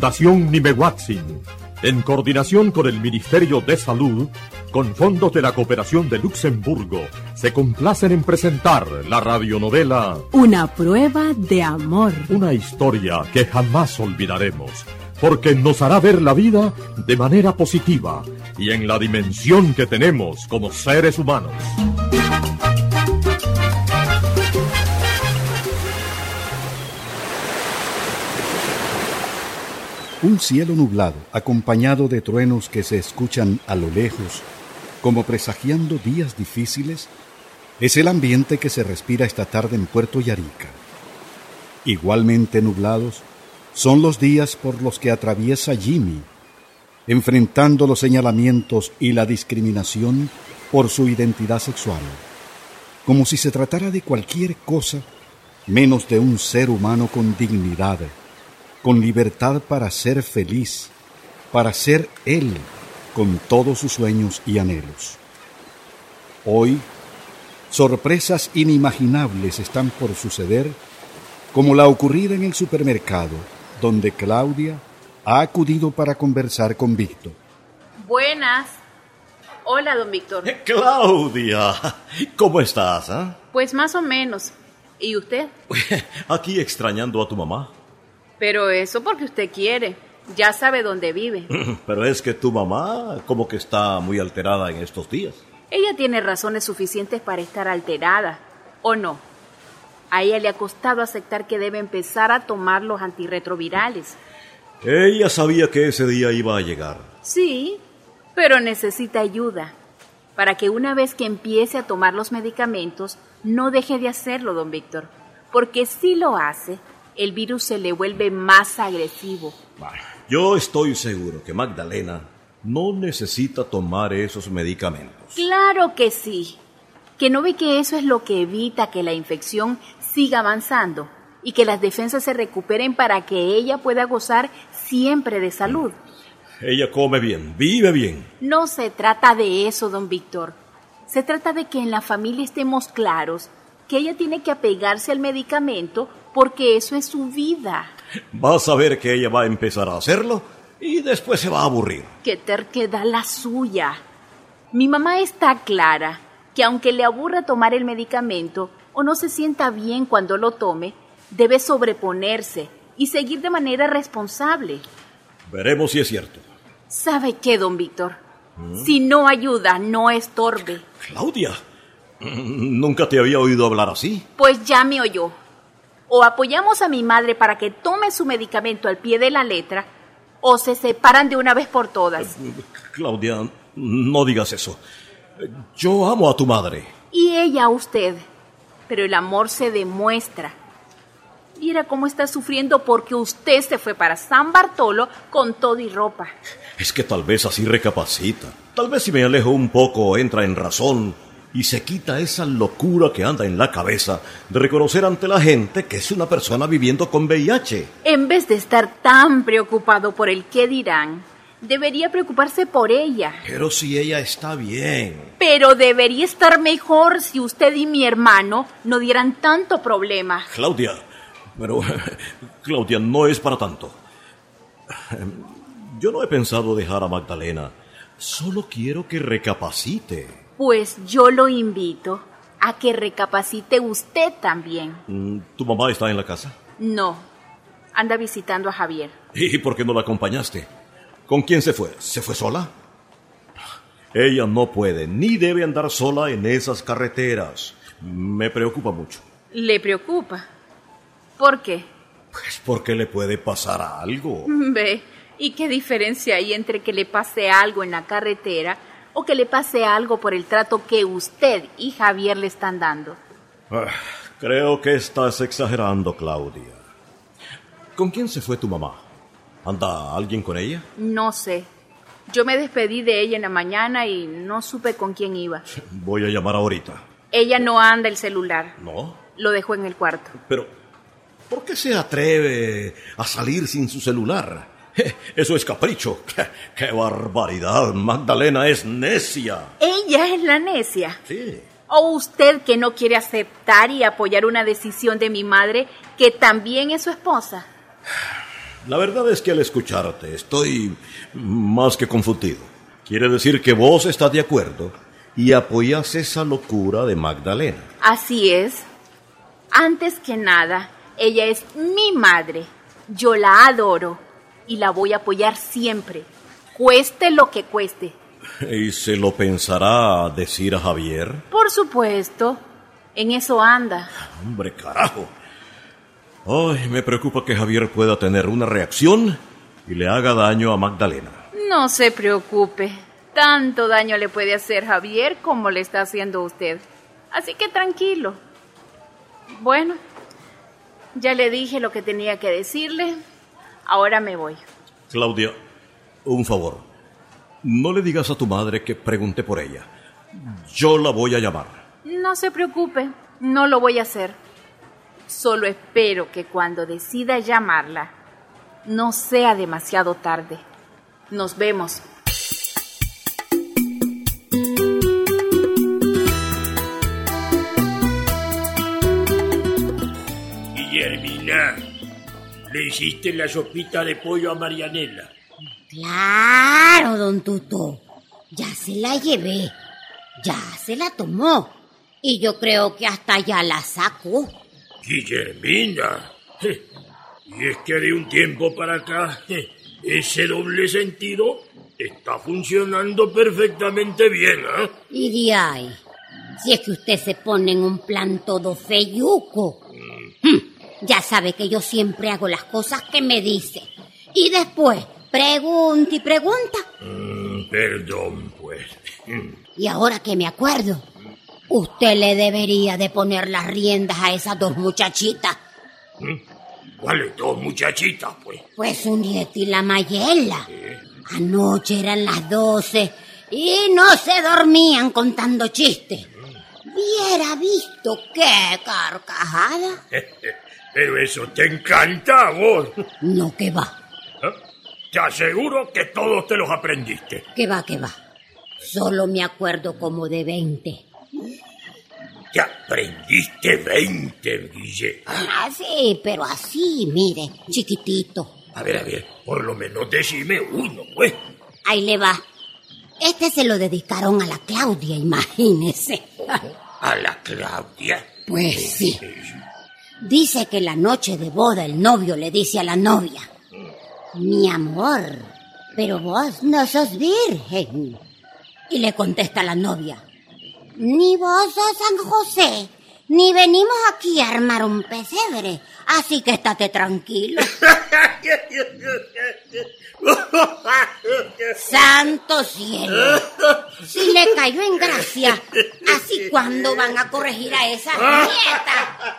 Fundación Nimehuatzin, en coordinación con el Ministerio de Salud, con fondos de la Cooperación de Luxemburgo, se complacen en presentar la radionovela Una prueba de amor. Una historia que jamás olvidaremos, porque nos hará ver la vida de manera positiva y en la dimensión que tenemos como seres humanos. Un cielo nublado, acompañado de truenos que se escuchan a lo lejos, como presagiando días difíciles, es el ambiente que se respira esta tarde en Puerto Yarica. Igualmente nublados son los días por los que atraviesa Jimmy, enfrentando los señalamientos y la discriminación por su identidad sexual, como si se tratara de cualquier cosa menos de un ser humano con dignidad, con libertad para ser feliz, para ser él, con todos sus sueños y anhelos. Hoy, sorpresas inimaginables están por suceder, como la ocurrida en el supermercado, donde Claudia ha acudido para conversar con Víctor. Buenas. Hola, don Víctor. Claudia, ¿cómo estás? Pues más o menos. ¿Y usted? Aquí extrañando a tu mamá. Pero eso porque usted quiere. Ya sabe dónde vive. Pero es que tu mamá como que está muy alterada en estos días. Ella tiene razones suficientes para estar alterada, ¿o no? A ella le ha costado aceptar que debe empezar a tomar los antirretrovirales. Ella sabía que ese día iba a llegar. Sí, pero necesita ayuda. Para que una vez que empiece a tomar los medicamentos, no deje de hacerlo, don Víctor. Porque si lo hace, el virus se le vuelve más agresivo. Yo estoy seguro que Magdalena no necesita tomar esos medicamentos. Claro que sí. ¿Que no ve que eso es lo que evita que la infección siga avanzando y que las defensas se recuperen para que ella pueda gozar siempre de salud? Ella come bien, vive bien. No se trata de eso, don Víctor. Se trata de que en la familia estemos claros que ella tiene que apegarse al medicamento porque eso es su vida. Vas a ver que ella va a empezar a hacerlo y después se va a aburrir. Qué terquedad la suya. Mi mamá está clara que aunque le aburra tomar el medicamento o no se sienta bien cuando lo tome, debe sobreponerse y seguir de manera responsable. Veremos si es cierto. ¿Sabe qué, don Víctor? Si no ayuda, no estorbe. Claudia, nunca te había oído hablar así. Pues ya me oyó. O apoyamos a mi madre para que tome su medicamento al pie de la letra, o se separan de una vez por todas. Claudia, no digas eso. Yo amo a tu madre. Y ella a usted. Pero el amor se demuestra. Mira cómo está sufriendo porque usted se fue para San Bartolo con todo y ropa. Es que tal vez así recapacita. Tal vez si me alejo un poco entra en razón y se quita esa locura que anda en la cabeza de reconocer ante la gente que es una persona viviendo con VIH. En vez de estar tan preocupado por el qué dirán, debería preocuparse por ella. Pero si ella está bien. Pero debería estar mejor si usted y mi hermano no dieran tanto problema. Claudia, Claudia, no es para tanto. Yo no he pensado dejar a Magdalena. Solo quiero que recapacite. Pues yo lo invito a que recapacite usted también. ¿Tu mamá está en la casa? No, anda visitando a Javier. ¿Y por qué no la acompañaste? ¿Con quién se fue? ¿Se fue sola? Ella no puede ni debe andar sola en esas carreteras. Me preocupa mucho. ¿Le preocupa? ¿Por qué? Pues porque le puede pasar algo. Ve, ¿y qué diferencia hay entre que le pase algo en la carretera o que le pase algo por el trato que usted y Javier le están dando? Creo que estás exagerando, Claudia. ¿Con quién se fue tu mamá? ¿Anda alguien con ella? No sé. Yo me despedí de ella en la mañana y no supe con quién iba. Voy a llamar ahorita. Ella no anda el celular. ¿No? Lo dejó en el cuarto. Pero, ¿por qué se atreve a salir sin su celular? Eso es capricho. ¡Qué barbaridad! Magdalena es necia. ¿Ella es la necia? Sí. ¿O usted que no quiere aceptar y apoyar una decisión de mi madre, que también es su esposa? La verdad es que al escucharte estoy más que confundido. Quiere decir que vos estás de acuerdo y apoyas esa locura de Magdalena. Así es. Antes que nada, ella es mi madre. Yo la adoro y la voy a apoyar siempre, cueste lo que cueste. ¿Y se lo pensará decir a Javier? Por supuesto, en eso anda. Hombre, carajo. Ay, me preocupa que Javier pueda tener una reacción y le haga daño a Magdalena. No se preocupe, tanto daño le puede hacer Javier como le está haciendo usted. Así que tranquilo. Bueno, ya le dije lo que tenía que decirle, ahora me voy. Claudia, un favor. No le digas a tu madre que pregunté por ella. Yo la voy a llamar. No se preocupe, no lo voy a hacer. Solo espero que cuando decida llamarla, no sea demasiado tarde. Nos vemos. Guillermina, le hiciste la sopita de pollo a Marianela. Claro, don Tuto. Ya se la llevé. Ya se la tomó. Y yo creo que hasta ya la sacó. Guillermina, y es que de un tiempo para acá, ese doble sentido está funcionando perfectamente bien, ¿eh? Y de ahí, si es que usted se pone en un plan todo feyuco. Ya sabe que yo siempre hago las cosas que me dice. Y después, pregunta y pregunta. Perdón, pues. Y ahora que me acuerdo, usted le debería de poner las riendas a esas dos muchachitas. ¿Cuáles dos muchachitas, pues? Pues Unieta y la Mayela. Anoche eran las 12 y no se dormían contando chistes. Viera visto qué carcajada. Pero eso te encanta a vos. No, que va. Te aseguro que todos te los aprendiste. Que va, que va. Solo me acuerdo como de 20. Te aprendiste 20, Guille. Ah, sí, pero así, mire, chiquitito. A ver, por lo menos decime uno, pues. Ahí le va. Este se lo dedicaron a la Claudia, imagínese. ¿A la Claudia? Pues sí. Dice que la noche de boda el novio le dice a la novia: mi amor, pero vos no sos virgen. Y le contesta la novia: ni vos sos San José, ni venimos aquí a armar un pesebre, así que estate tranquilo. ¡Santo cielo! Si le cayó en gracia, ¿así cuándo van a corregir a esa nieta?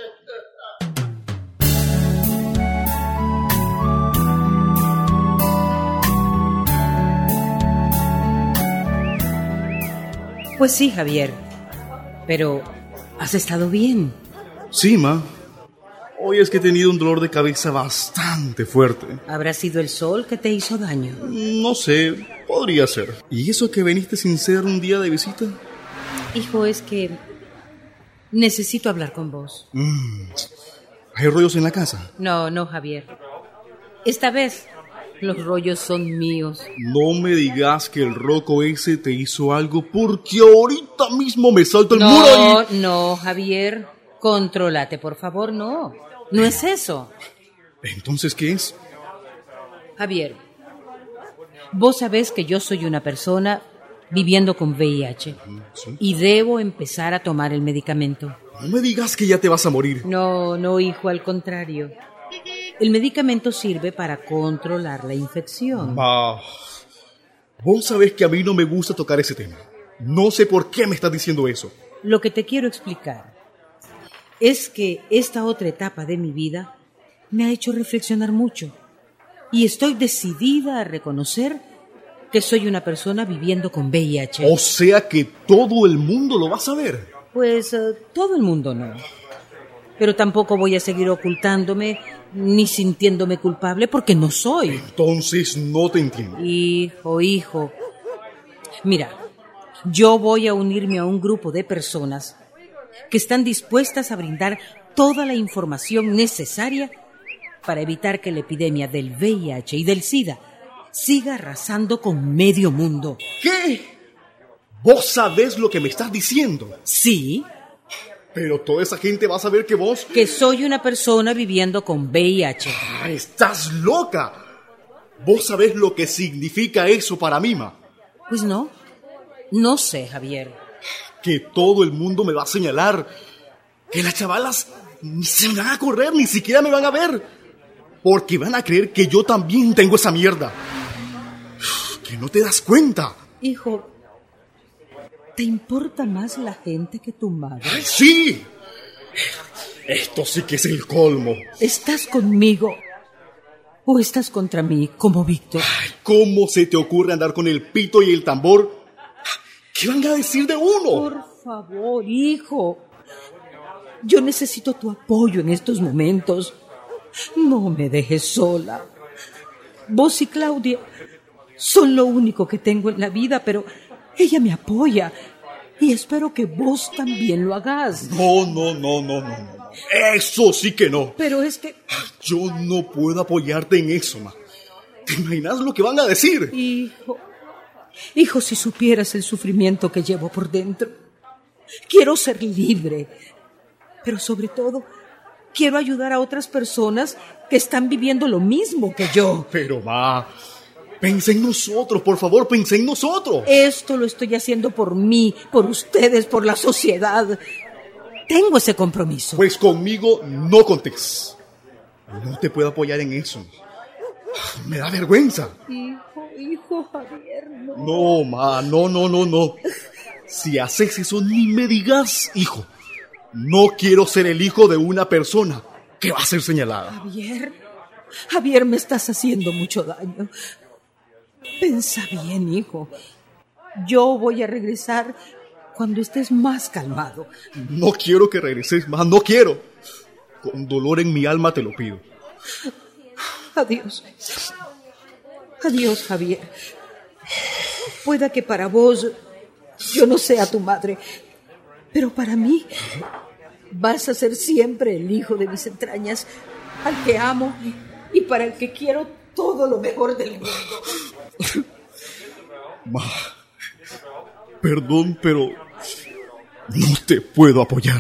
Pues sí, Javier. Pero, ¿has estado bien? Sí, ma. Hoy es que he tenido un dolor de cabeza bastante fuerte. ¿Habrá sido el sol que te hizo daño? No sé, podría ser. ¿Y eso que viniste sin ser un día de visita? Hijo, es que necesito hablar con vos. ¿Hay rollos en la casa? No, Javier. Esta vez los rollos son míos. No me digas que el roco ese te hizo algo, porque ahorita mismo me salto el muro y... No, Javier. Contrólate, por favor, no. No es eso. ¿Entonces qué es? Javier, vos sabés que yo soy una persona viviendo con VIH. ¿Sí? Y debo empezar a tomar el medicamento. No me digas que ya te vas a morir. No, hijo, al contrario. El medicamento sirve para controlar la infección. Vos sabés que a mí no me gusta tocar ese tema. No sé por qué me estás diciendo eso. Lo que te quiero explicar es que esta otra etapa de mi vida me ha hecho reflexionar mucho. Y estoy decidida a reconocer que soy una persona viviendo con VIH. O sea que todo el mundo lo va a saber. Pues todo el mundo no. Pero tampoco voy a seguir ocultándome ni sintiéndome culpable porque no soy. Entonces no te entiendo. Hijo. Mira, yo voy a unirme a un grupo de personas que están dispuestas a brindar toda la información necesaria para evitar que la epidemia del VIH y del SIDA siga arrasando con medio mundo. ¿Qué? ¿Vos sabés lo que me estás diciendo? Sí. Pero toda esa gente va a saber que vos... Que soy una persona viviendo con VIH. ¡Ah, estás loca! ¿Vos sabés lo que significa eso para mí, ma? Pues no. No sé, Javier. Que todo el mundo me va a señalar. Que las chavalas ni se van a correr, ni siquiera me van a ver. Porque van a creer que yo también tengo esa mierda. Que no te das cuenta. Hijo, ¿te importa más la gente que tu madre? ¡Ay, sí! Esto sí que es el colmo. ¿Estás conmigo o estás contra mí, como Víctor? Ay, ¿cómo se te ocurre andar con el pito y el tambor? ¿Qué van a decir de uno? Por favor, hijo. Yo necesito tu apoyo en estos momentos. No me dejes sola. Vos y Claudia son lo único que tengo en la vida, pero ella me apoya y espero que vos también lo hagas. No. Eso sí que no. Pero es que... Yo no puedo apoyarte en eso, ma. ¿Te imaginas lo que van a decir? Hijo, si supieras el sufrimiento que llevo por dentro. Quiero ser libre, pero sobre todo quiero ayudar a otras personas que están viviendo lo mismo que yo. Pero, ma, pensé en nosotros, por favor, pensé en nosotros. Esto lo estoy haciendo por mí, por ustedes, por la sociedad. Tengo ese compromiso. Pues conmigo no contés. No te puedo apoyar en eso. Me da vergüenza. Hijo, Javier, no. No, ma, no. Si haces eso, ni me digas, hijo. No quiero ser el hijo de una persona que va a ser señalada. Javier, me estás haciendo mucho daño. Pensa bien, hijo. Yo voy a regresar cuando estés más calmado. No quiero que regreses más, no quiero. Con dolor en mi alma te lo pido. Adiós. Adiós, Javier. Pueda que para vos yo no sea tu madre, pero para mí vas a ser siempre el hijo de mis entrañas, al que amo y para el que quiero todo lo mejor del mundo. Ma, perdón, pero no te puedo apoyar.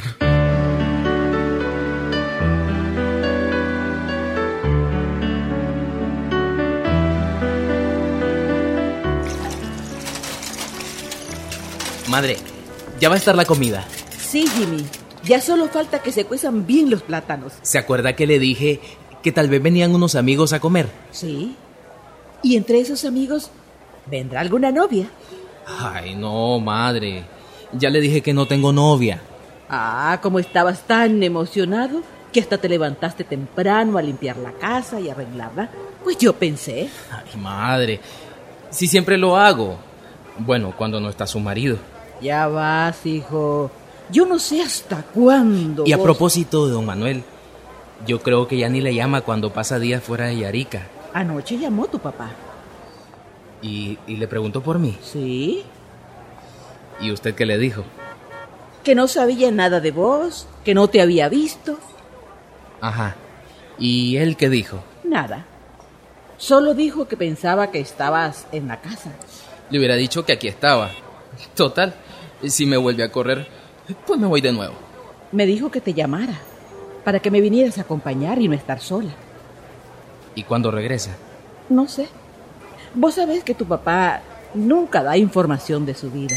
Madre, ya va a estar la comida. Sí, Jimmy. Ya solo falta que se cuezan bien los plátanos. ¿Se acuerda que le dije que tal vez venían unos amigos a comer? Sí. Y entre esos amigos, ¿vendrá alguna novia? Ay, no, madre. Ya le dije que no tengo novia. Ah, como estabas tan emocionado que hasta te levantaste temprano a limpiar la casa y arreglarla. Pues yo pensé. Ay, madre. Si siempre lo hago. Bueno, cuando no está su marido. Ya vas, hijo. Yo no sé hasta cuándo. Y a propósito de don Manuel, yo creo que ya ni le llama cuando pasa días fuera de Yarica. Anoche llamó tu papá. ¿Y le preguntó por mí? Sí. ¿Y usted qué le dijo? Que no sabía nada de vos, que no te había visto. Ajá. ¿Y él qué dijo? Nada. Solo dijo que pensaba que estabas en la casa. Le hubiera dicho que aquí estaba. Total, si me vuelve a correr, pues me voy de nuevo. Me dijo que te llamara, para que me vinieras a acompañar y no estar sola. ¿Y cuándo regresa? No sé. Vos sabés que tu papá nunca da información de su vida.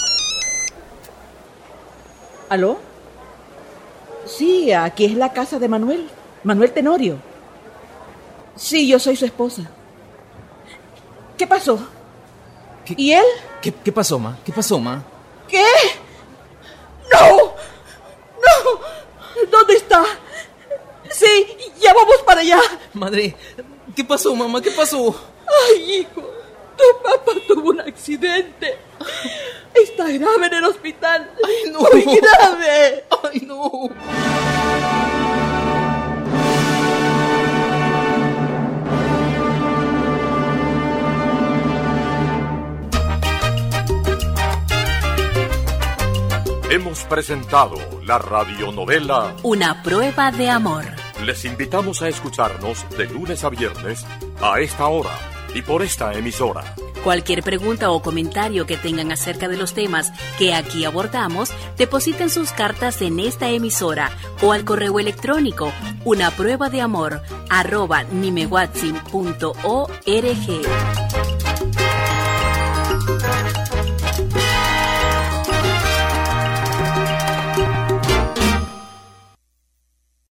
¿Aló? Sí, aquí es la casa de Manuel. Manuel Tenorio. Sí, yo soy su esposa. ¿Qué pasó? ¿Y él? ¿Qué pasó, ma? ¿Qué pasó, ma? ¿Qué? ¡No! ¡No! ¿Dónde está? Sí, ya vamos para allá. Madre, ¿qué pasó, mamá? ¿Qué pasó? Ay, hijo, tu papá tuvo un accidente. Está grave en el hospital. ¡Ay, no! ¡Muy grave! ¡Ay, no! Hemos presentado la radionovela Una prueba de amor. Les invitamos a escucharnos de lunes a viernes a esta hora y por esta emisora. Cualquier pregunta o comentario que tengan acerca de los temas que aquí abordamos, depositen sus cartas en esta emisora o al correo electrónico unapruebadeamor@nimeguatsin.org.